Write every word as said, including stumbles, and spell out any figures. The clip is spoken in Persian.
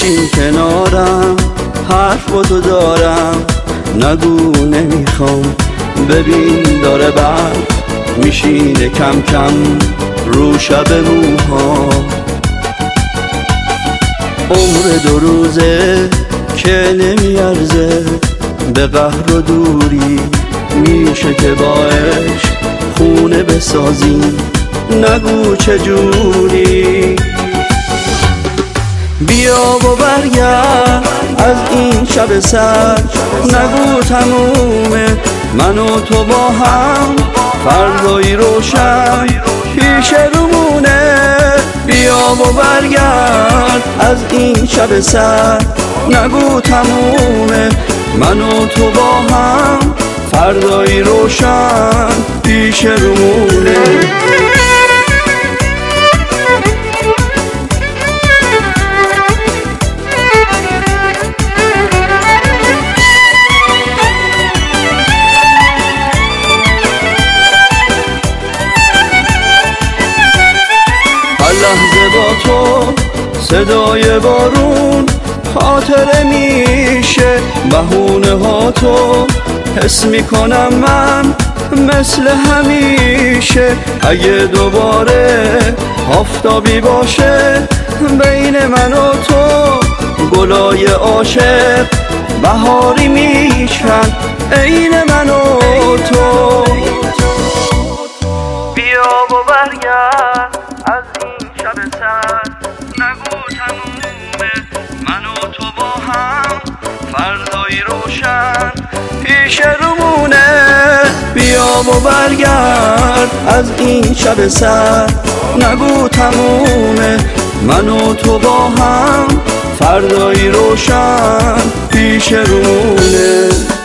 بشین کنارم، حرفاتو دارم، نگو نمیخوام، ببین داره برق میشینه کم کم رو شب موها. عمر دو روزه که نمیارزه به قهر و دوری، میشه که با عشق خونه بسازیم، نگو چجوری. بیا و برگرد از این شب سرد، نگو تمومه من و تو با هم، فردایی روشن پیش رومونه. بیا و برگرد از این شب سرد، نگو تمومه من و تو با هم، فردایی روشن پیش رومونه. لحظه با تو صدای بارون خاطره میشه، بهونه ها تو حس میکنم من مثل همیشه. اگه دوباره آفتابی باشه بین من و تو، گلای عاشق بهاری میشن عین من و تو. بیا و برگرد از این شب سرد، نگو تمومه من و تو با هم، فردایی روشن پیش رومونه. بیا و برگرد از این شب سرد، نگو تمومه من و تو با هم، فردایی روشن پیش رومونه.